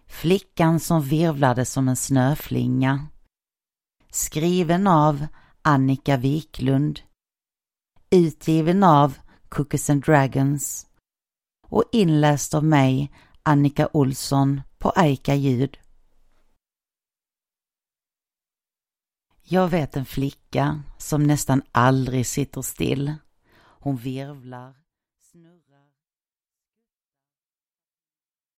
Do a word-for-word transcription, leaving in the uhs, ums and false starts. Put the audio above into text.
Flickan som virvlade som en snöflinga. Skriven av Annika Wiklund. Utgiven av Cookies and Dragons. Och inläst av mig, Annika Olsson, på Aika Ljud. Jag vet en flicka som nästan aldrig sitter still. Hon virvlar, snurrar.